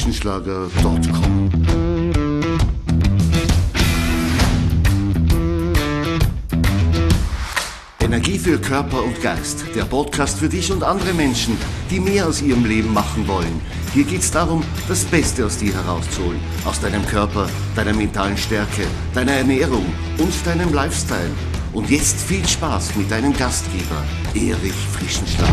www.frischenschlager.com. Energie für Körper und Geist. Der Podcast für dich und andere Menschen, die mehr aus ihrem Leben machen wollen. Hier geht es darum, das Beste aus dir herauszuholen. Aus deinem Körper, deiner mentalen Stärke, deiner Ernährung und deinem Lifestyle. Und jetzt viel Spaß mit deinem Gastgeber, Erich Frischenschlager.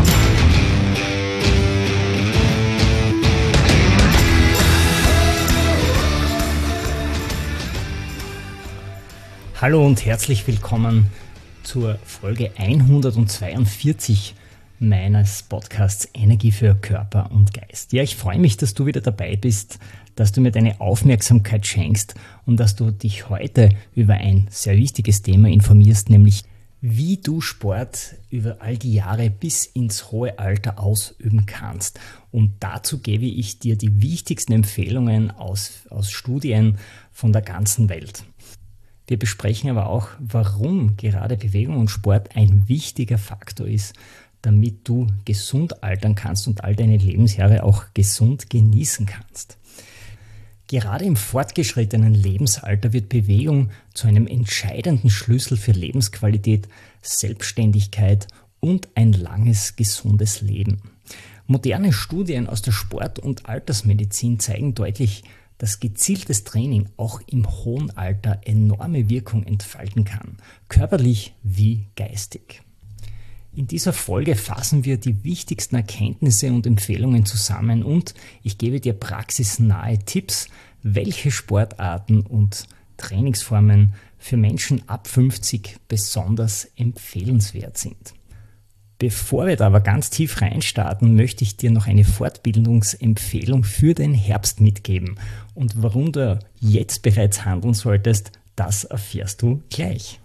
Hallo und herzlich willkommen zur Folge 142 meines Podcasts Energie für Körper und Geist. Ja, ich freue mich, dass du wieder dabei bist, dass du mir deine Aufmerksamkeit schenkst und dass du dich heute über ein sehr wichtiges Thema informierst, nämlich wie du Sport über all die Jahre bis ins hohe Alter ausüben kannst. Und dazu gebe ich dir die wichtigsten Empfehlungen aus Studien von der ganzen Welt. Wir besprechen aber auch, warum gerade Bewegung und Sport ein wichtiger Faktor ist, damit du gesund altern kannst und all deine Lebensjahre auch gesund genießen kannst. Gerade im fortgeschrittenen Lebensalter wird Bewegung zu einem entscheidenden Schlüssel für Lebensqualität, Selbstständigkeit und ein langes, gesundes Leben. Moderne Studien aus der Sport- und Altersmedizin zeigen deutlich, dass gezieltes Training auch im hohen Alter enorme Wirkung entfalten kann, körperlich wie geistig. In dieser Folge fassen wir die wichtigsten Erkenntnisse und Empfehlungen zusammen und ich gebe dir praxisnahe Tipps, welche Sportarten und Trainingsformen für Menschen ab 50 besonders empfehlenswert sind. Bevor wir da aber ganz tief reinstarten, möchte ich dir noch eine Fortbildungsempfehlung für den Herbst mitgeben. Und warum du jetzt bereits handeln solltest, das erfährst du gleich.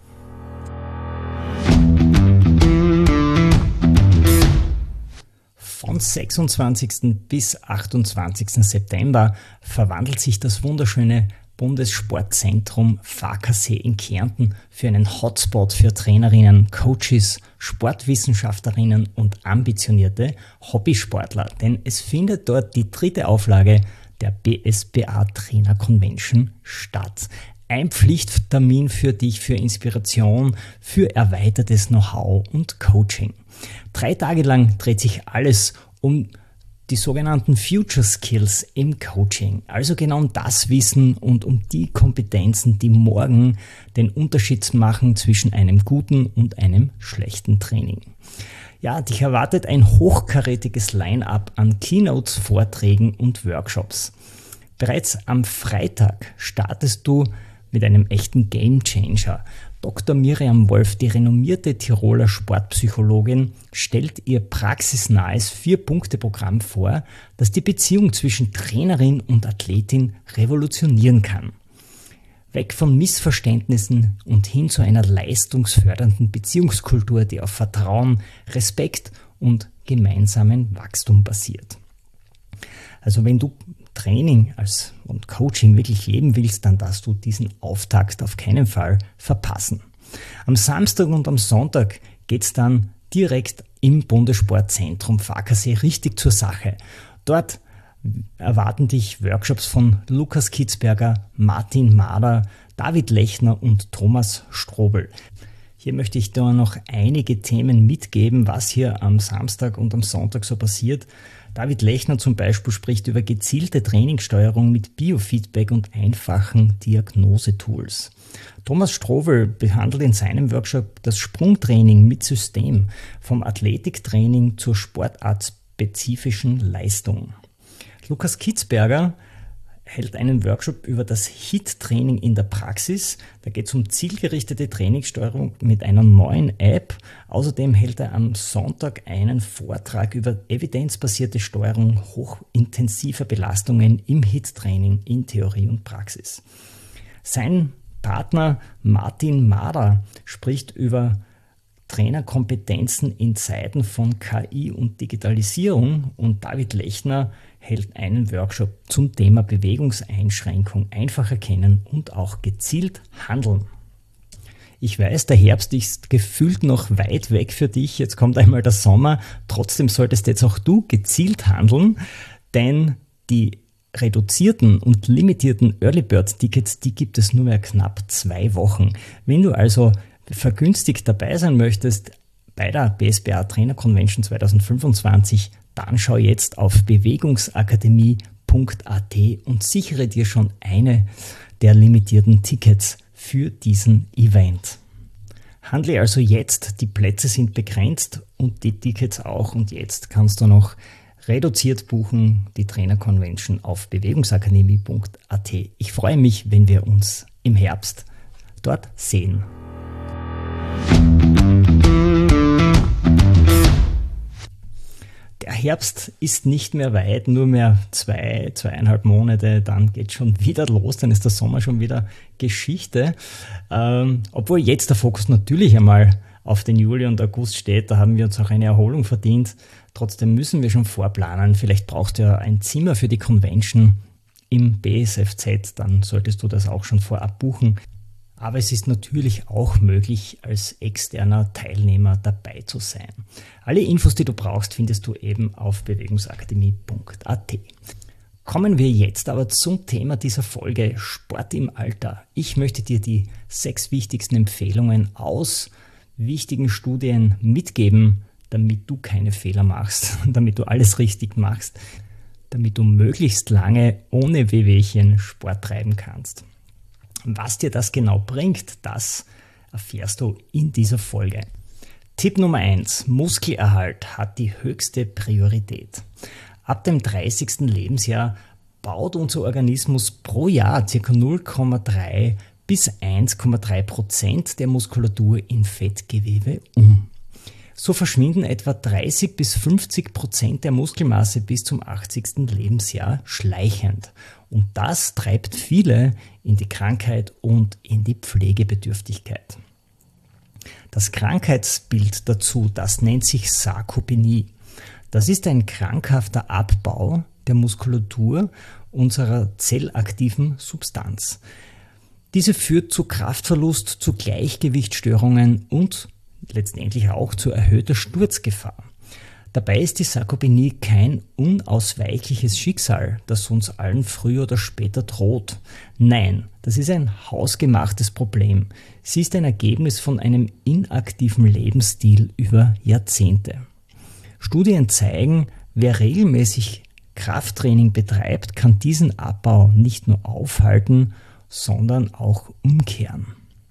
Von 26. bis 28. September verwandelt sich das wunderschöne Bundessportzentrum Farkasee in Kärnten für einen Hotspot für Trainerinnen, Coaches, Sportwissenschaftlerinnen und ambitionierte Hobbysportler. Denn es findet dort die 3. Auflage der BSBA Trainer Convention statt. Ein Pflichttermin für dich, für Inspiration, für erweitertes Know-how und Coaching. 3 Tage lang dreht sich alles um die sogenannten Future Skills im Coaching, also genau um das Wissen und um die Kompetenzen, die morgen den Unterschied machen zwischen einem guten und einem schlechten Training. Ja, dich erwartet ein hochkarätiges Line-up an Keynotes, Vorträgen und Workshops. Bereits am Freitag startest du mit einem echten Gamechanger. Dr. Miriam Wolf, die renommierte Tiroler Sportpsychologin, stellt ihr praxisnahes 4-Punkte-Programm vor, das die Beziehung zwischen Trainerin und Athletin revolutionieren kann. Weg von Missverständnissen und hin zu einer leistungsfördernden Beziehungskultur, die auf Vertrauen, Respekt und gemeinsamen Wachstum basiert. Also wenn du Training und Coaching wirklich leben willst, dann darfst du diesen Auftakt auf keinen Fall verpassen. Am Samstag und am Sonntag geht's dann direkt im Bundessportzentrum Farkasee richtig zur Sache. Dort erwarten dich Workshops von Lukas Kitzberger, Martin Mader, David Lechner und Thomas Strobel. Hier möchte ich dir noch einige Themen mitgeben, was hier am Samstag und am Sonntag so passiert. David Lechner zum Beispiel spricht über gezielte Trainingssteuerung mit Biofeedback und einfachen Diagnosetools. Thomas Strobel behandelt in seinem Workshop das Sprungtraining mit System, vom Athletiktraining zur sportartspezifischen Leistung. Lukas Kitzberger hält einen Workshop über das HIIT-Training in der Praxis. Da geht es um zielgerichtete Trainingssteuerung mit einer neuen App. Außerdem hält er am Sonntag einen Vortrag über evidenzbasierte Steuerung hochintensiver Belastungen im HIIT-Training in Theorie und Praxis. Sein Partner Martin Mader spricht über Trainerkompetenzen in Zeiten von KI und Digitalisierung und David Lechner hält einen Workshop zum Thema Bewegungseinschränkung, einfach erkennen und auch gezielt handeln. Ich weiß, der Herbst ist gefühlt noch weit weg für dich, jetzt kommt einmal der Sommer, trotzdem solltest jetzt auch du gezielt handeln, denn die reduzierten und limitierten Early Bird Tickets, die gibt es nur mehr knapp 2 Wochen. Wenn du also vergünstigt dabei sein möchtest bei der BSBA Trainer Convention 2025, dann schau jetzt auf bewegungsakademie.at und sichere dir schon eine der limitierten Tickets für diesen Event. Handle also jetzt, die Plätze sind begrenzt und die Tickets auch, und jetzt kannst du noch reduziert buchen, die Trainer Convention auf bewegungsakademie.at. Ich freue mich, wenn wir uns im Herbst dort sehen. Der Herbst ist nicht mehr weit, nur mehr 2,5 Monate, dann geht schon wieder los, dann ist der Sommer schon wieder Geschichte. Obwohl jetzt der Fokus natürlich einmal auf den Juli und August steht, da haben wir uns auch eine Erholung verdient. Trotzdem müssen wir schon vorplanen. Vielleicht brauchst du ja ein Zimmer für die Convention im BSFZ, dann solltest du das auch schon vorab buchen. Aber es ist natürlich auch möglich, als externer Teilnehmer dabei zu sein. Alle Infos, die du brauchst, findest du eben auf bewegungsakademie.at. Kommen wir jetzt aber zum Thema dieser Folge, Sport im Alter. Ich möchte dir die 6 wichtigsten Empfehlungen aus wichtigen Studien mitgeben, damit du keine Fehler machst, damit du alles richtig machst, damit du möglichst lange ohne Wehwehchen Sport treiben kannst. Was dir das genau bringt, das erfährst du in dieser Folge. Tipp Nummer 1. Muskelerhalt hat die höchste Priorität. Ab dem 30. Lebensjahr baut unser Organismus pro Jahr ca. 0,3 bis 1,3% der Muskulatur in Fettgewebe um. So verschwinden etwa 30 bis 50% der Muskelmasse bis zum 80. Lebensjahr schleichend. Und das treibt viele in die Krankheit und in die Pflegebedürftigkeit. Das Krankheitsbild dazu, das nennt sich Sarkopenie. Das ist ein krankhafter Abbau der Muskulatur unserer zellaktiven Substanz. Diese führt zu Kraftverlust, zu Gleichgewichtsstörungen und letztendlich auch zu erhöhter Sturzgefahr. Dabei ist die Sarkopenie kein unausweichliches Schicksal, das uns allen früher oder später droht. Nein, das ist ein hausgemachtes Problem. Sie ist ein Ergebnis von einem inaktiven Lebensstil über Jahrzehnte. Studien zeigen, wer regelmäßig Krafttraining betreibt, kann diesen Abbau nicht nur aufhalten, sondern auch umkehren.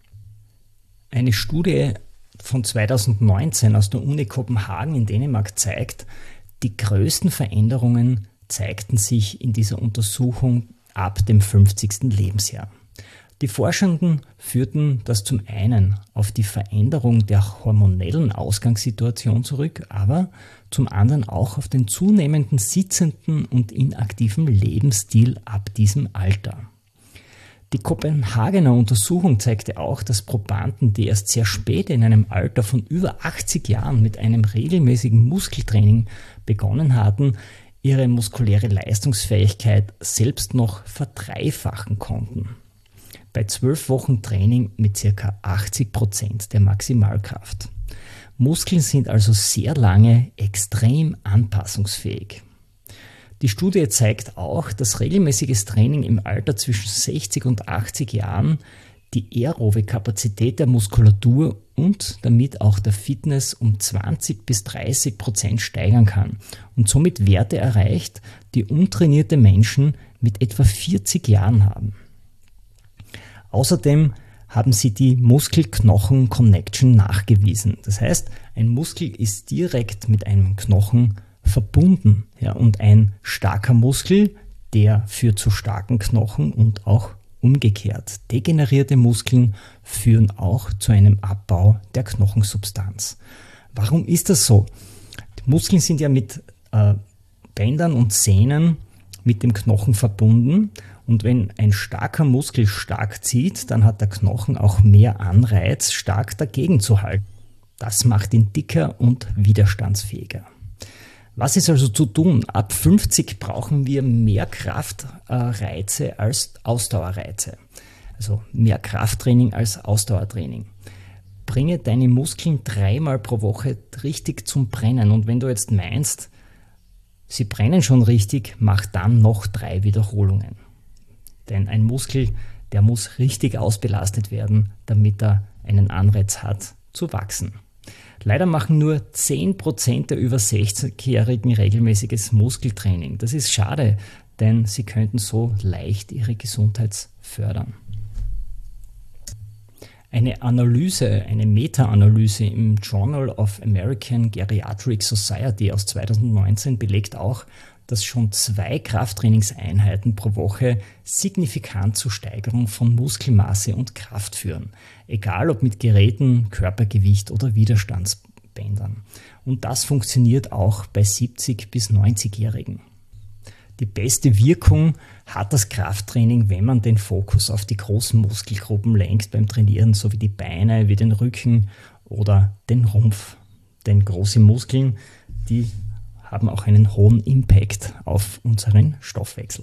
Eine Studie von 2019 aus der Uni Kopenhagen in Dänemark zeigt, die größten Veränderungen zeigten sich in dieser Untersuchung ab dem 50. Lebensjahr. Die Forschenden führten das zum einen auf die Veränderung der hormonellen Ausgangssituation zurück, aber zum anderen auch auf den zunehmenden sitzenden und inaktiven Lebensstil ab diesem Alter. Die Kopenhagener Untersuchung zeigte auch, dass Probanden, die erst sehr spät in einem Alter von über 80 Jahren mit einem regelmäßigen Muskeltraining begonnen hatten, ihre muskuläre Leistungsfähigkeit selbst noch verdreifachen konnten. Bei 12 Wochen Training mit ca. 80% der Maximalkraft. Muskeln sind also sehr lange extrem anpassungsfähig. Die Studie zeigt auch, dass regelmäßiges Training im Alter zwischen 60 und 80 Jahren die aerobe Kapazität der Muskulatur und damit auch der Fitness um 20-30% steigern kann und somit Werte erreicht, die untrainierte Menschen mit etwa 40 Jahren haben. Außerdem haben sie die Muskel-Knochen-Connection nachgewiesen. Das heißt, ein Muskel ist direkt mit einem Knochen verbunden. Ja, und ein starker Muskel, der führt zu starken Knochen und auch umgekehrt. Degenerierte Muskeln führen auch zu einem Abbau der Knochensubstanz. Warum ist das so? Die Muskeln sind ja mit Bändern und Sehnen mit dem Knochen verbunden. Und wenn ein starker Muskel stark zieht, dann hat der Knochen auch mehr Anreiz, stark dagegen zu halten. Das macht ihn dicker und widerstandsfähiger. Was ist also zu tun? Ab 50 brauchen wir mehr Kraftreize als Ausdauerreize. Also mehr Krafttraining als Ausdauertraining. Bringe deine Muskeln 3-mal pro Woche richtig zum Brennen. Und wenn du jetzt meinst, Sie brennen schon richtig, mach dann noch 3 Wiederholungen. Denn ein Muskel, der muss richtig ausbelastet werden, damit er einen Anreiz hat zu wachsen. Leider machen nur 10% der über 60-Jährigen regelmäßiges Muskeltraining. Das ist schade, denn sie könnten so leicht ihre Gesundheit fördern. Eine Analyse, eine Meta-Analyse im Journal of American Geriatric Society aus 2019 belegt auch, dass schon 2 Krafttrainingseinheiten pro Woche signifikant zur Steigerung von Muskelmasse und Kraft führen. Egal ob mit Geräten, Körpergewicht oder Widerstandsbändern. Und das funktioniert auch bei 70- bis 90-Jährigen. Die beste Wirkung hat das Krafttraining, wenn man den Fokus auf die großen Muskelgruppen lenkt beim Trainieren, so wie die Beine, wie den Rücken oder den Rumpf. Denn große Muskeln, die haben auch einen hohen Impact auf unseren Stoffwechsel.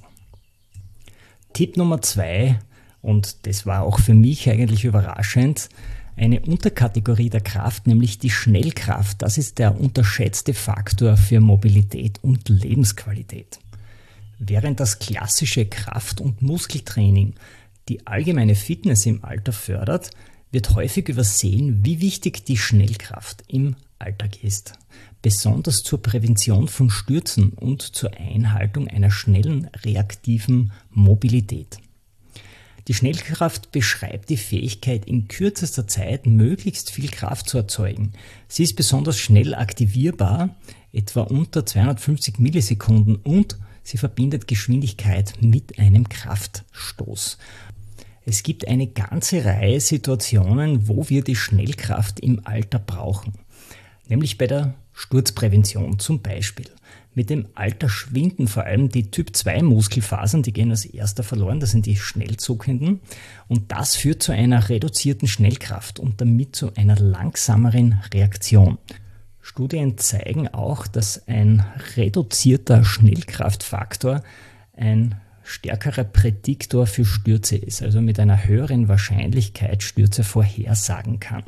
Tipp Nummer 2, und das war auch für mich eigentlich überraschend, eine Unterkategorie der Kraft, nämlich die Schnellkraft. Das ist der unterschätzte Faktor für Mobilität und Lebensqualität. Während das klassische Kraft- und Muskeltraining die allgemeine Fitness im Alter fördert, wird häufig übersehen, wie wichtig die Schnellkraft im Alltag ist. Besonders zur Prävention von Stürzen und zur Einhaltung einer schnellen, reaktiven Mobilität. Die Schnellkraft beschreibt die Fähigkeit, in kürzester Zeit möglichst viel Kraft zu erzeugen. Sie ist besonders schnell aktivierbar, etwa unter 250 Millisekunden, und sie verbindet Geschwindigkeit mit einem Kraftstoß. Es gibt eine ganze Reihe Situationen, wo wir die Schnellkraft im Alter brauchen. Nämlich bei der Sturzprävention zum Beispiel. Mit dem Alter schwinden vor allem die Typ-2-Muskelfasern, die gehen als erster verloren, das sind die Schnellzuckenden. Und das führt zu einer reduzierten Schnellkraft und damit zu einer langsameren Reaktion. Studien zeigen auch, dass ein reduzierter Schnellkraftfaktor ein stärkerer Prädiktor für Stürze ist, also mit einer höheren Wahrscheinlichkeit Stürze vorhersagen kann.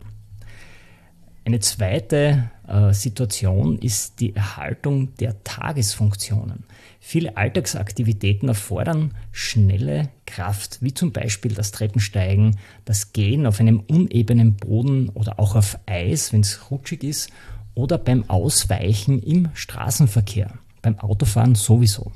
Eine zweite Situation ist die Erhaltung der Tagesfunktionen. Viele Alltagsaktivitäten erfordern schnelle Kraft, wie zum Beispiel das Treppensteigen, das Gehen auf einem unebenen Boden oder auch auf Eis, wenn es rutschig ist, oder beim Ausweichen im Straßenverkehr, beim Autofahren sowieso.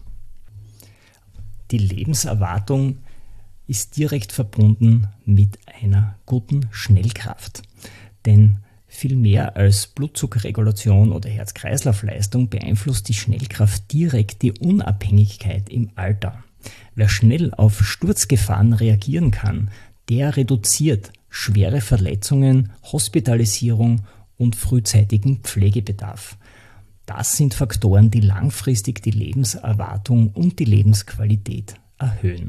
Die Lebenserwartung ist direkt verbunden mit einer guten Schnellkraft, denn viel mehr als Blutzuckerregulation oder Herz-Kreislauf-Leistung beeinflusst die Schnellkraft direkt die Unabhängigkeit im Alter. Wer schnell auf Sturzgefahren reagieren kann, der reduziert schwere Verletzungen, Hospitalisierung und frühzeitigen Pflegebedarf. Das sind Faktoren, die langfristig die Lebenserwartung und die Lebensqualität erhöhen.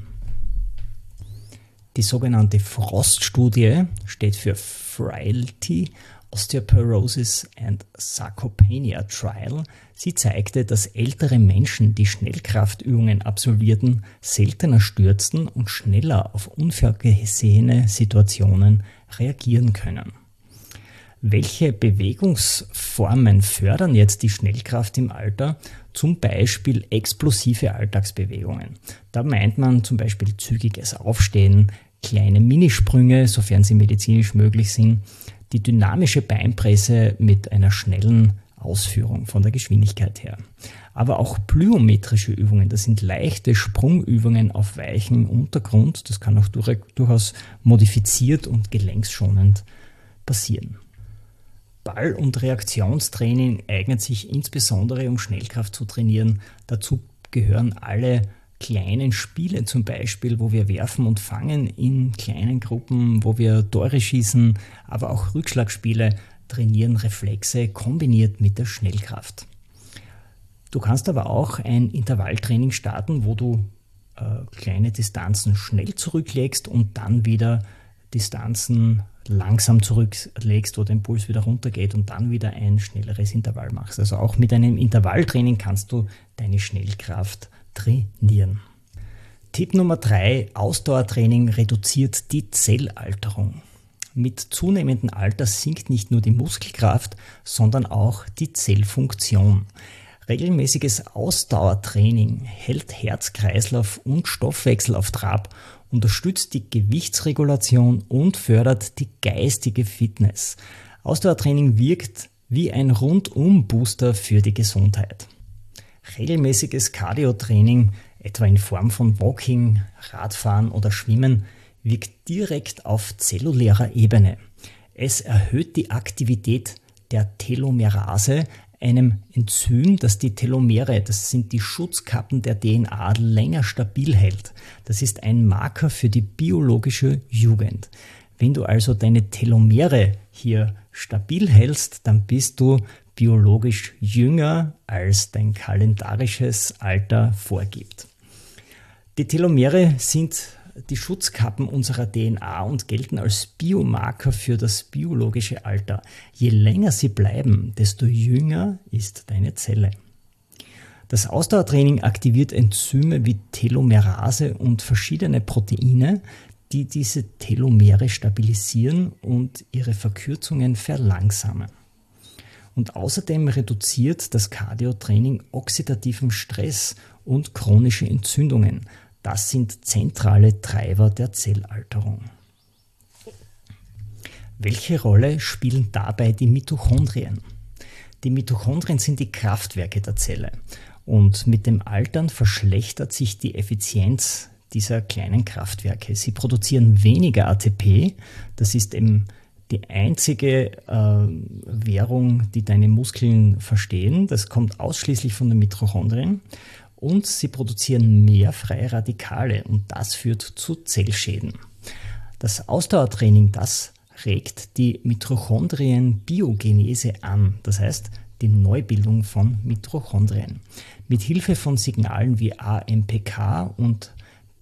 Die sogenannte FROST-Studie steht für Frailty, Osteoporosis and Sarcopenia Trial. Sie zeigte, dass ältere Menschen, die Schnellkraftübungen absolvierten, seltener stürzten und schneller auf unvorhergesehene Situationen reagieren können. Welche Bewegungsformen fördern jetzt die Schnellkraft im Alter? Zum Beispiel explosive Alltagsbewegungen. Da meint man zum Beispiel zügiges Aufstehen, kleine Minisprünge, sofern sie medizinisch möglich sind, die dynamische Beinpresse mit einer schnellen Ausführung von der Geschwindigkeit her. Aber auch plyometrische Übungen, das sind leichte Sprungübungen auf weichem Untergrund, das kann auch durchaus modifiziert und gelenksschonend passieren. Ball- und Reaktionstraining eignet sich insbesondere, um Schnellkraft zu trainieren. Dazu gehören alle kleinen Spiele zum Beispiel, wo wir werfen und fangen in kleinen Gruppen, wo wir Tore schießen, aber auch Rückschlagspiele trainieren Reflexe kombiniert mit der Schnellkraft. Du kannst aber auch ein Intervalltraining starten, wo du kleine Distanzen schnell zurücklegst und dann wieder Distanzen langsam zurücklegst, wo der Impuls wieder runtergeht und dann wieder ein schnelleres Intervall machst. Also auch mit einem Intervalltraining kannst du deine Schnellkraft trainieren. Tipp Nummer 3, Ausdauertraining reduziert die Zellalterung. Mit zunehmendem Alter sinkt nicht nur die Muskelkraft, sondern auch die Zellfunktion. Regelmäßiges Ausdauertraining hält Herz, Kreislauf und Stoffwechsel auf Trab, unterstützt die Gewichtsregulation und fördert die geistige Fitness. Ausdauertraining wirkt wie ein Rundum-Booster für die Gesundheit. Regelmäßiges Cardio-Training, etwa in Form von Walking, Radfahren oder Schwimmen, wirkt direkt auf zellulärer Ebene. Es erhöht die Aktivität der Telomerase, einem Enzym, das die Telomere, das sind die Schutzkappen der DNA, länger stabil hält. Das ist ein Marker für die biologische Jugend. Wenn du also deine Telomere hier stabil hältst, dann bist du biologisch jünger, als dein kalendarisches Alter vorgibt. Die Telomere sind die Schutzkappen unserer DNA und gelten als Biomarker für das biologische Alter. Je länger sie bleiben, desto jünger ist deine Zelle. Das Ausdauertraining aktiviert Enzyme wie Telomerase und verschiedene Proteine, die diese Telomere stabilisieren und ihre Verkürzungen verlangsamen. Und außerdem reduziert das Cardio-Training oxidativen Stress und chronische Entzündungen. Das sind zentrale Treiber der Zellalterung. Welche Rolle spielen dabei die Mitochondrien? Die Mitochondrien sind die Kraftwerke der Zelle und mit dem Altern verschlechtert sich die Effizienz dieser kleinen Kraftwerke. Sie produzieren weniger ATP, das ist eben die einzige Währung, die deine Muskeln verstehen. Das kommt ausschließlich von den Mitochondrien. Und sie produzieren mehr freie Radikale und das führt zu Zellschäden. Das Ausdauertraining, das regt die Mitochondrienbiogenese an, das heißt die Neubildung von Mitochondrien. Mit Hilfe von Signalen wie AMPK und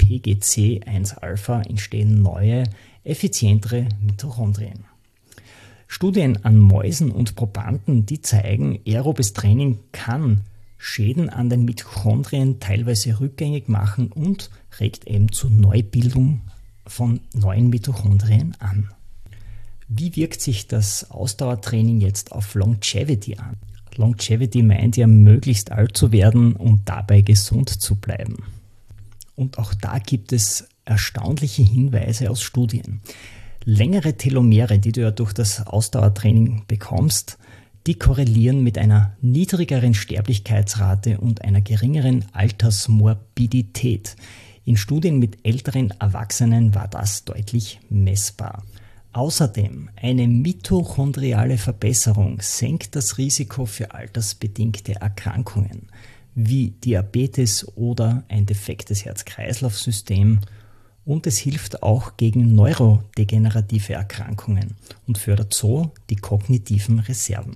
PGC1-Alpha entstehen neue, effizientere Mitochondrien. Studien an Mäusen und Probanden, die zeigen, aerobes Training kann Schäden an den Mitochondrien teilweise rückgängig machen und regt eben zur Neubildung von neuen Mitochondrien an. Wie wirkt sich das Ausdauertraining jetzt auf Longevity an? Longevity meint ja, möglichst alt zu werden und dabei gesund zu bleiben. Und auch da gibt es erstaunliche Hinweise aus Studien. Längere Telomere, die du ja durch das Ausdauertraining bekommst, die korrelieren mit einer niedrigeren Sterblichkeitsrate und einer geringeren Altersmorbidität. In Studien mit älteren Erwachsenen war das deutlich messbar. Außerdem, eine mitochondriale Verbesserung senkt das Risiko für altersbedingte Erkrankungen wie Diabetes oder ein defektes Herz-Kreislauf-System und es hilft auch gegen neurodegenerative Erkrankungen und fördert so die kognitiven Reserven.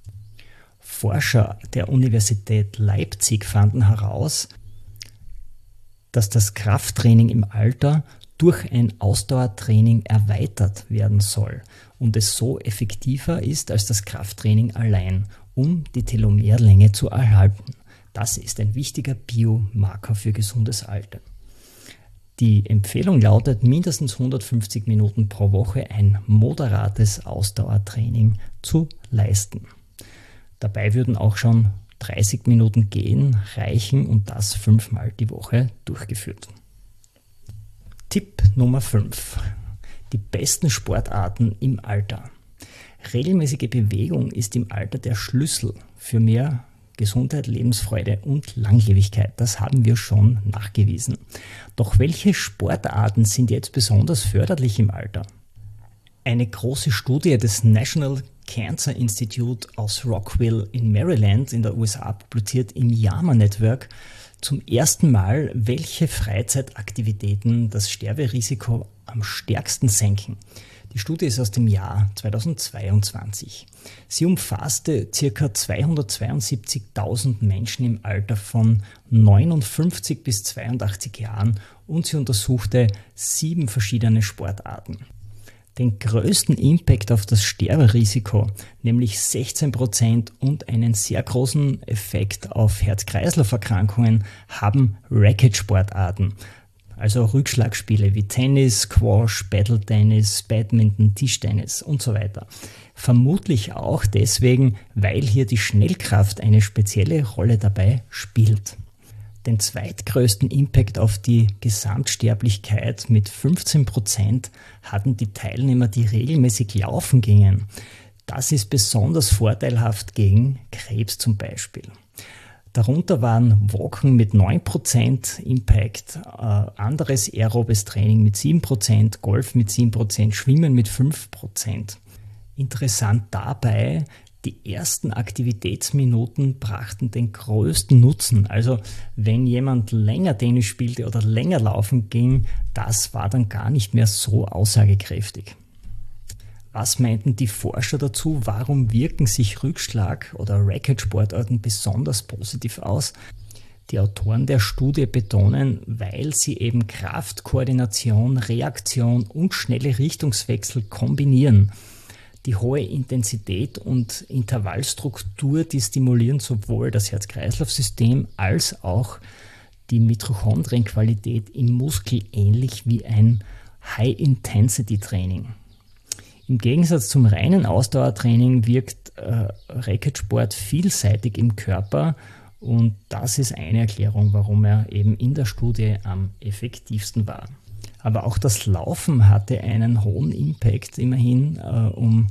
Forscher der Universität Leipzig fanden heraus, dass das Krafttraining im Alter durch ein Ausdauertraining erweitert werden soll und es so effektiver ist als das Krafttraining allein, um die Telomerlänge zu erhalten. Das ist ein wichtiger Biomarker für gesundes Alter. Die Empfehlung lautet, mindestens 150 Minuten pro Woche ein moderates Ausdauertraining zu leisten. Dabei würden auch schon 30 Minuten Gehen reichen und das 5-mal die Woche durchgeführt. Tipp Nummer 5. Die besten Sportarten im Alter. Regelmäßige Bewegung ist im Alter der Schlüssel für mehr Gesundheit, Lebensfreude und Langlebigkeit. Das haben wir schon nachgewiesen. Doch welche Sportarten sind jetzt besonders förderlich im Alter? Eine große Studie des National Cancer Institute aus Rockville in Maryland in der USA publiziert im JAMA Network zum ersten Mal, welche Freizeitaktivitäten das Sterberisiko am stärksten senken. Die Studie ist aus dem Jahr 2022. Sie umfasste ca. 272.000 Menschen im Alter von 59 bis 82 Jahren und sie untersuchte 7 verschiedene Sportarten. Den größten Impact auf das Sterberisiko, nämlich 16% und einen sehr großen Effekt auf Herz-Kreislauf-Erkrankungen, haben Racket-Sportarten. also Rückschlagspiele wie Tennis, Squash, Paddle-Tennis, Badminton, Tischtennis und so weiter. Vermutlich auch deswegen, weil hier die Schnellkraft eine spezielle Rolle dabei spielt. Den zweitgrößten Impact auf die Gesamtsterblichkeit mit 15% hatten die Teilnehmer, die regelmäßig laufen gingen. Das ist besonders vorteilhaft gegen Krebs zum Beispiel. Darunter waren Walken mit 9% Impact, anderes aerobes Training mit 7%, Golf mit 7%, Schwimmen mit 5%. Interessant dabei, die ersten Aktivitätsminuten brachten den größten Nutzen. Also wenn jemand länger Tennis spielte oder länger laufen ging, das war dann gar nicht mehr so aussagekräftig. Was meinten die Forscher dazu? Warum wirken sich Rückschlag- oder Racket-Sportarten besonders positiv aus? Die Autoren der Studie betonen, weil sie eben Kraft, Koordination, Reaktion und schnelle Richtungswechsel kombinieren. Die hohe Intensität und Intervallstruktur, die stimulieren sowohl das Herz-Kreislauf-System als auch die Mitochondrienqualität im Muskel, ähnlich wie ein High-Intensity-Training. Im Gegensatz zum reinen Ausdauertraining wirkt Racketsport vielseitig im Körper und das ist eine Erklärung, warum er eben in der Studie am effektivsten war. Aber auch das Laufen hatte einen hohen Impact, immerhin um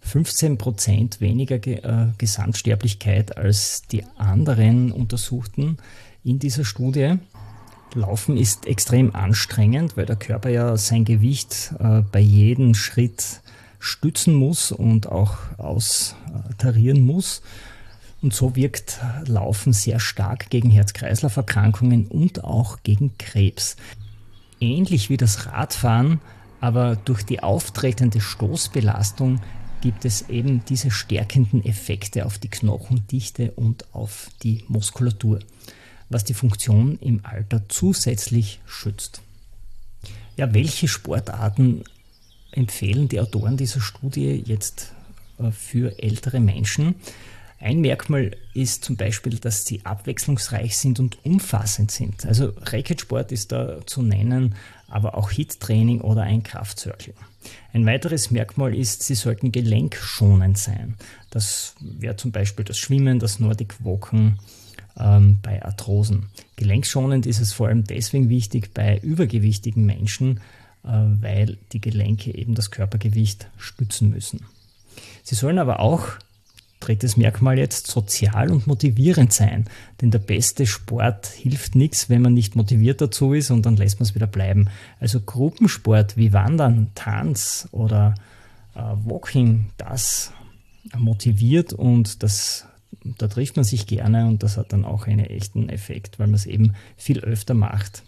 15% weniger Gesamtsterblichkeit als die anderen Untersuchten in dieser Studie. Laufen ist extrem anstrengend, weil der Körper ja sein Gewicht bei jedem Schritt stützen muss und auch austarieren muss. Und so wirkt Laufen sehr stark gegen Herz-Kreislauf-Erkrankungen und auch gegen Krebs. Ähnlich wie das Radfahren, aber durch die auftretende Stoßbelastung gibt es eben diese stärkenden Effekte auf die Knochendichte und auf die Muskulatur, was die Funktion im Alter zusätzlich schützt. Ja, welche Sportarten empfehlen die Autoren dieser Studie jetzt für ältere Menschen? Ein Merkmal ist zum Beispiel, dass sie abwechslungsreich sind und umfassend sind. Also Racketsport ist da zu nennen, aber auch HIIT-Training oder ein Kraftcircle. Ein weiteres Merkmal ist, sie sollten gelenkschonend sein. Das wäre zum Beispiel das Schwimmen, das Nordic Walken bei Arthrosen. Gelenkschonend ist es vor allem deswegen wichtig bei übergewichtigen Menschen, weil die Gelenke eben das Körpergewicht stützen müssen. Sie sollen aber auch, drittes Merkmal jetzt, sozial und motivierend sein, denn der beste Sport hilft nichts, wenn man nicht motiviert dazu ist und dann lässt man es wieder bleiben. Also Gruppensport wie Wandern, Tanz oder Walking, das motiviert und da trifft man sich gerne und das hat dann auch einen echten Effekt, weil man es eben viel öfter macht.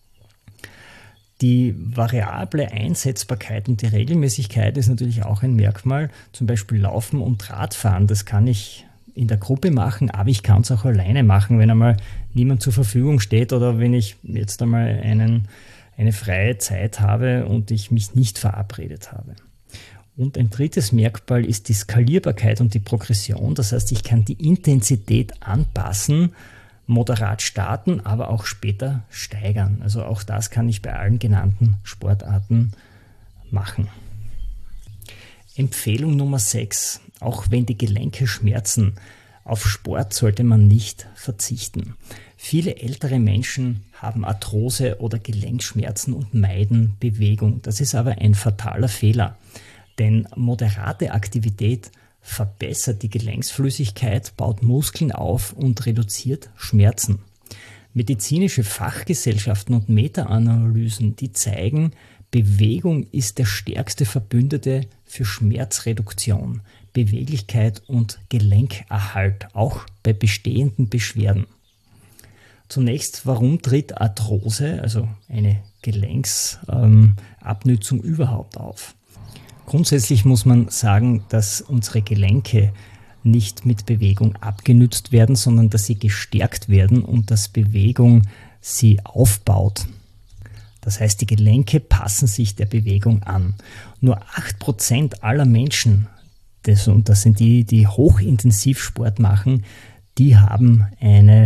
Die variable Einsetzbarkeit und die Regelmäßigkeit ist natürlich auch ein Merkmal. Zum Beispiel Laufen und Radfahren, das kann ich in der Gruppe machen, aber ich kann es auch alleine machen, wenn einmal niemand zur Verfügung steht oder wenn ich jetzt einmal eine freie Zeit habe und ich mich nicht verabredet habe. Und ein drittes Merkmal ist die Skalierbarkeit und die Progression. Das heißt, ich kann die Intensität anpassen, moderat starten, aber auch später steigern. Also auch das kann ich bei allen genannten Sportarten machen. Empfehlung Nummer 6. Auch wenn die Gelenke schmerzen, auf Sport sollte man nicht verzichten. Viele ältere Menschen haben Arthrose oder Gelenkschmerzen und meiden Bewegung. Das ist aber ein fataler Fehler, denn moderate Aktivität verbessert die Gelenksflüssigkeit, baut Muskeln auf und reduziert Schmerzen. Medizinische Fachgesellschaften und Meta-Analysen, die zeigen, Bewegung ist der stärkste Verbündete für Schmerzreduktion, Beweglichkeit und Gelenkerhalt, auch bei bestehenden Beschwerden. Zunächst, warum tritt Arthrose, also eine Gelenksabnützung, überhaupt auf? Grundsätzlich muss man sagen, dass unsere Gelenke nicht mit Bewegung abgenützt werden, sondern dass sie gestärkt werden und dass Bewegung sie aufbaut. Das heißt, die Gelenke passen sich der Bewegung an. Nur 8% aller Menschen, und das sind die, die hochintensiv Sport machen, die haben eine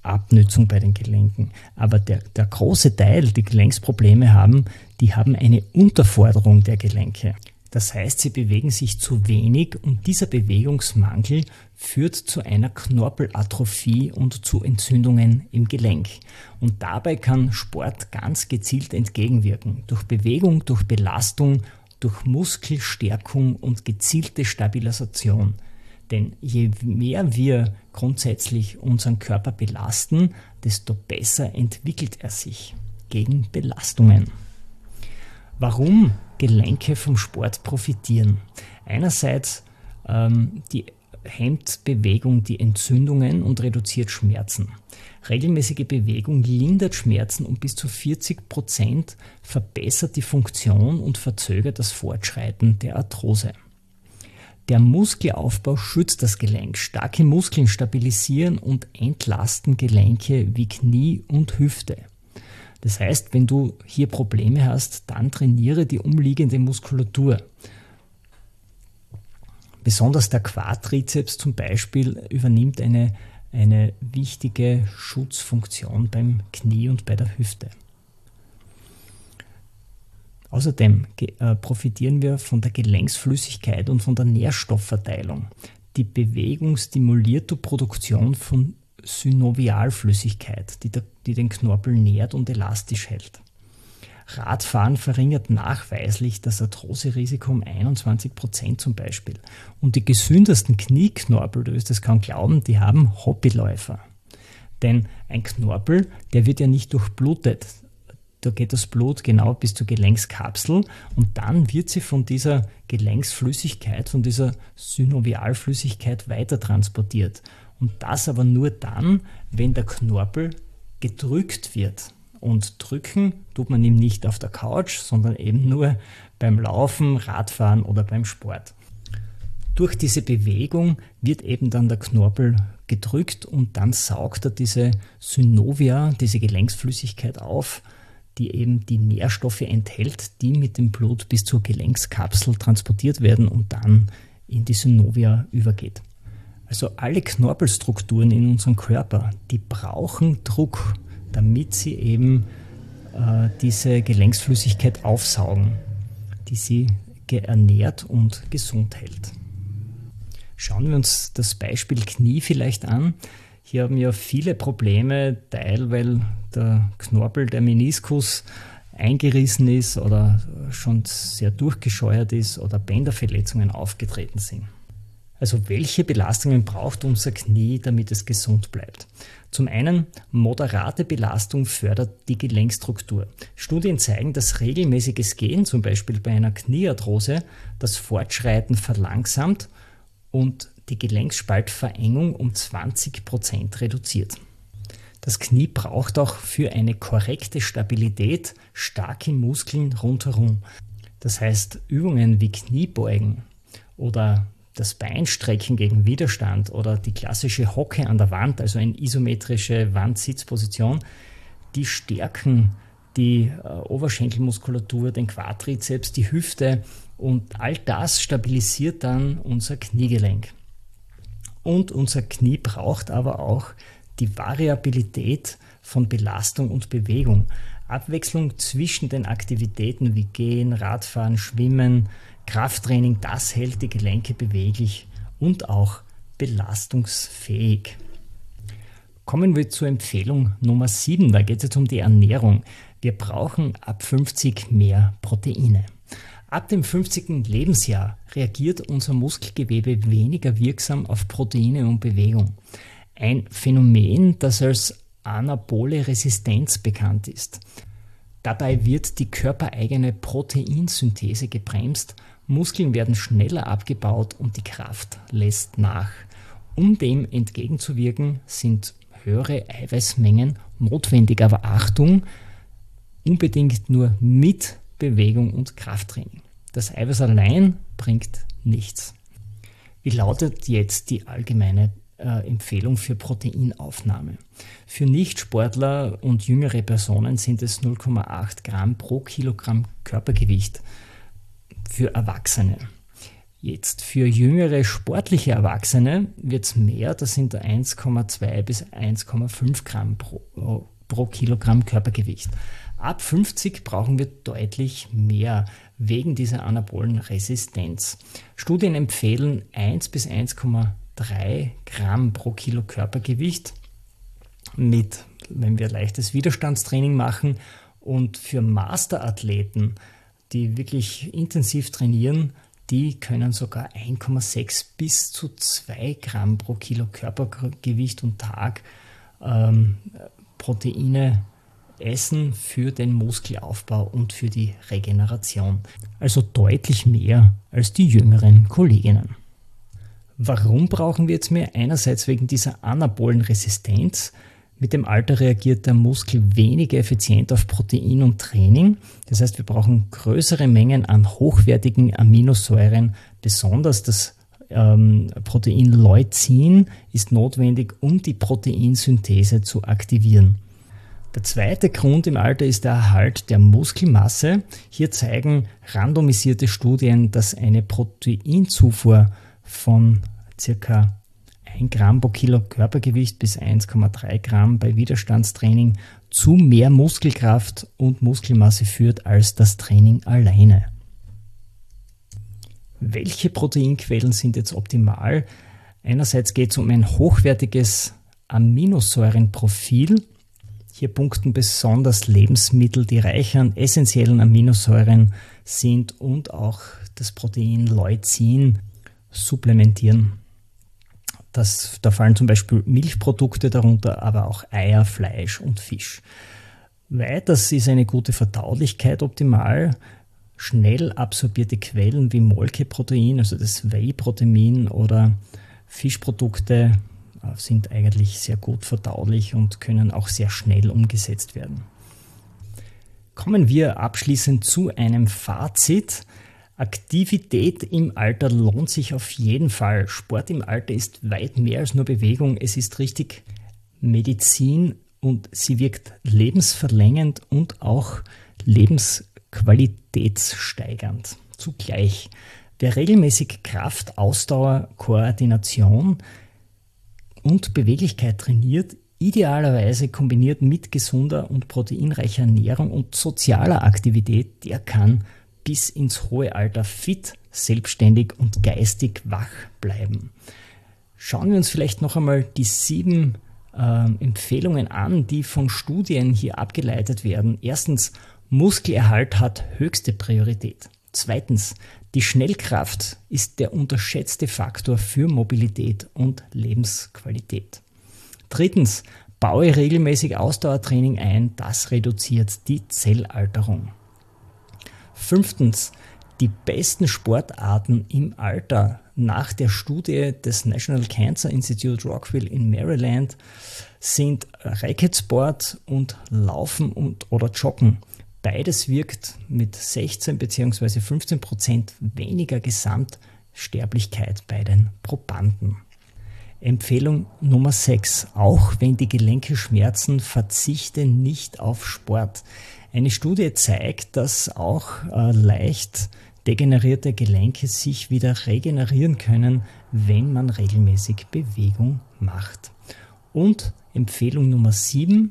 Abnützung bei den Gelenken. Aber der große Teil, die Gelenksprobleme haben, die haben eine Unterforderung der Gelenke. Das heißt, sie bewegen sich zu wenig und dieser Bewegungsmangel führt zu einer Knorpelatrophie und zu Entzündungen im Gelenk. Und dabei kann Sport ganz gezielt entgegenwirken. Durch Bewegung, durch Belastung, durch Muskelstärkung und gezielte Stabilisation. Denn je mehr wir grundsätzlich unseren Körper belasten, desto besser entwickelt er sich gegen Belastungen. Warum Gelenke vom Sport profitieren? Einerseits die hemmt Bewegung die Entzündungen und reduziert Schmerzen. Regelmäßige Bewegung lindert Schmerzen um bis zu 40%, verbessert die Funktion und verzögert das Fortschreiten der Arthrose. Der Muskelaufbau schützt das Gelenk. Starke Muskeln stabilisieren und entlasten Gelenke wie Knie und Hüfte. Das heißt, wenn du hier Probleme hast, dann trainiere die umliegende Muskulatur. Besonders der Quadrizeps zum Beispiel übernimmt eine wichtige Schutzfunktion beim Knie und bei der Hüfte. Außerdem profitieren wir von der Gelenksflüssigkeit und von der Nährstoffverteilung. Die Bewegung stimuliert die Produktion von Synovialflüssigkeit, die den Knorpel nährt und elastisch hält. Radfahren verringert nachweislich das Arthroserisiko um 21% zum Beispiel. Und die gesündesten Knieknorpel, du wirst es kaum glauben, die haben Hobbyläufer. Denn ein Knorpel, der wird ja nicht durchblutet. Da geht das Blut genau bis zur Gelenkskapsel und dann wird sie von dieser Gelenksflüssigkeit, von dieser Synovialflüssigkeit weiter transportiert. Und das aber nur dann, wenn der Knorpel gedrückt wird. Und drücken tut man ihn nicht auf der Couch, sondern eben nur beim Laufen, Radfahren oder beim Sport. Durch diese Bewegung wird eben dann der Knorpel gedrückt und dann saugt er diese Synovia, diese Gelenksflüssigkeit auf, die eben die Nährstoffe enthält, die mit dem Blut bis zur Gelenkskapsel transportiert werden und dann in die Synovia übergeht. Also alle Knorpelstrukturen in unserem Körper, die brauchen Druck, damit sie eben diese Gelenksflüssigkeit aufsaugen, die sie ernährt und gesund hält. Schauen wir uns das Beispiel Knie vielleicht an. Hier haben ja viele Probleme, weil der Knorpel, der Meniskus, eingerissen ist oder schon sehr durchgescheuert ist oder Bänderverletzungen aufgetreten sind. Also welche Belastungen braucht unser Knie, damit es gesund bleibt? Zum einen, moderate Belastung fördert die Gelenkstruktur. Studien zeigen, dass regelmäßiges Gehen, zum Beispiel bei einer Kniearthrose, das Fortschreiten verlangsamt und die Gelenkspaltverengung um 20% reduziert. Das Knie braucht auch für eine korrekte Stabilität starke Muskeln rundherum. Das heißt, Übungen wie Kniebeugen oder das Beinstrecken gegen Widerstand oder die klassische Hocke an der Wand, also eine isometrische Wand-Sitzposition, die stärken die Oberschenkelmuskulatur, den Quadrizeps, die Hüfte und all das stabilisiert dann unser Kniegelenk. Und unser Knie braucht aber auch die Variabilität von Belastung und Bewegung. Abwechslung zwischen den Aktivitäten wie Gehen, Radfahren, Schwimmen, Krafttraining, das hält die Gelenke beweglich und auch belastungsfähig. Kommen wir zur Empfehlung Nummer 7, da geht es jetzt um die Ernährung. Wir brauchen ab 50 mehr Proteine. Ab dem 50. Lebensjahr reagiert unser Muskelgewebe weniger wirksam auf Proteine und Bewegung. Ein Phänomen, das als anabole Resistenz bekannt ist. Dabei wird die körpereigene Proteinsynthese gebremst, Muskeln werden schneller abgebaut und die Kraft lässt nach. Um dem entgegenzuwirken, sind höhere Eiweißmengen notwendig, aber Achtung, unbedingt nur mit Bewegung und Krafttraining. Das Eiweiß allein bringt nichts. Wie lautet jetzt die allgemeine Empfehlung für Proteinaufnahme? Für Nichtsportler und jüngere Personen sind es 0,8 Gramm pro Kilogramm Körpergewicht für Erwachsene. Jetzt für jüngere sportliche Erwachsene wird es mehr, das sind 1,2 bis 1,5 Gramm pro Kilogramm Körpergewicht. Ab 50 brauchen wir deutlich mehr wegen dieser anabolen Resistenz. Studien empfehlen 1 bis 1,3 Gramm pro Kilo Körpergewicht wenn wir leichtes Widerstandstraining machen, und für Masterathleten, die wirklich intensiv trainieren, die können sogar 1,6 bis zu 2 Gramm pro Kilo Körpergewicht und Tag Proteine essen für den Muskelaufbau und für die Regeneration. Also deutlich mehr als die jüngeren Kolleginnen. Warum brauchen wir jetzt mehr? Einerseits wegen dieser anabolen Resistenz. Mit dem Alter reagiert der Muskel weniger effizient auf Protein und Training. Das heißt, wir brauchen größere Mengen an hochwertigen Aminosäuren. Besonders das Protein Leucin ist notwendig, um die Proteinsynthese zu aktivieren. Der zweite Grund im Alter ist der Erhalt der Muskelmasse. Hier zeigen randomisierte Studien, dass eine Proteinzufuhr von ca. 1 Gramm pro Kilo Körpergewicht bis 1,3 Gramm bei Widerstandstraining zu mehr Muskelkraft und Muskelmasse führt als das Training alleine. Welche Proteinquellen sind jetzt optimal? Einerseits geht es um ein hochwertiges Aminosäurenprofil. Hier punkten besonders Lebensmittel, die reich an essentiellen Aminosäuren sind und auch das Protein Leucin supplementieren. Da fallen zum Beispiel Milchprodukte darunter, aber auch Eier, Fleisch und Fisch. Weiters ist eine gute Verdaulichkeit optimal. Schnell absorbierte Quellen wie Molkeprotein, also das Whey-Protein oder Fischprodukte sind eigentlich sehr gut verdaulich und können auch sehr schnell umgesetzt werden. Kommen wir abschließend zu einem Fazit. Aktivität im Alter lohnt sich auf jeden Fall. Sport im Alter ist weit mehr als nur Bewegung. Es ist richtig Medizin und sie wirkt lebensverlängernd und auch lebensqualitätssteigernd zugleich. Wer regelmäßig Kraft, Ausdauer, Koordination und Beweglichkeit trainiert, idealerweise kombiniert mit gesunder und proteinreicher Ernährung und sozialer Aktivität, der kann bis ins hohe Alter fit, selbstständig und geistig wach bleiben. Schauen wir uns vielleicht noch einmal die 7 Empfehlungen an, die von Studien hier abgeleitet werden. Erstens, Muskelerhalt hat höchste Priorität. Zweitens, die Schnellkraft ist der unterschätzte Faktor für Mobilität und Lebensqualität. Drittens, baue regelmäßig Ausdauertraining ein, das reduziert die Zellalterung. Fünftens, die besten Sportarten im Alter nach der Studie des National Cancer Institute Rockville in Maryland sind Racketsport und Laufen oder Joggen. Beides wirkt mit 16 bzw. 15% weniger Gesamtsterblichkeit bei den Probanden. Empfehlung Nummer 6. Auch wenn die Gelenke schmerzen, verzichte nicht auf Sport. Eine Studie zeigt, dass auch leicht degenerierte Gelenke sich wieder regenerieren können, wenn man regelmäßig Bewegung macht. Und Empfehlung Nummer 7.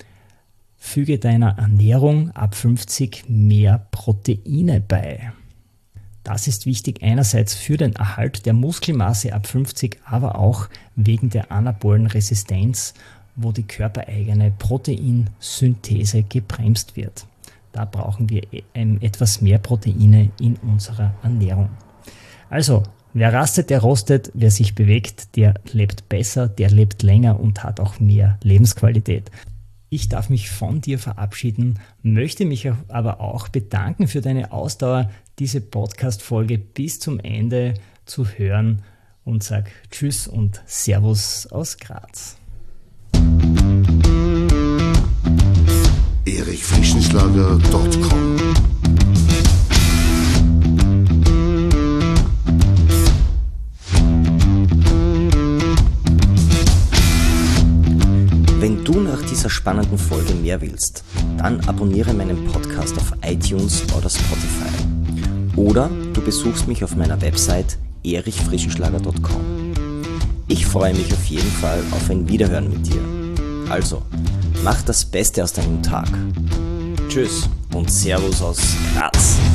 Füge deiner Ernährung ab 50 mehr Proteine bei. Das ist wichtig einerseits für den Erhalt der Muskelmasse ab 50, aber auch wegen der anabolen Resistenz, wo die körpereigene Proteinsynthese gebremst wird. Da brauchen wir etwas mehr Proteine in unserer Ernährung. Also, wer rastet, der rostet, wer sich bewegt, der lebt besser, der lebt länger und hat auch mehr Lebensqualität. Ich darf mich von dir verabschieden, möchte mich aber auch bedanken für deine Ausdauer, diese Podcast-Folge bis zum Ende zu hören und sage Tschüss und Servus aus Graz. erichfrischenschlager.com Wenn du nach dieser spannenden Folge mehr willst, dann abonniere meinen Podcast auf iTunes oder Spotify. oder du besuchst mich auf meiner Website erichfrischenschlager.com. Ich freue mich auf jeden Fall auf ein Wiederhören mit dir. Also, mach das Beste aus deinem Tag. Tschüss und Servus aus Graz.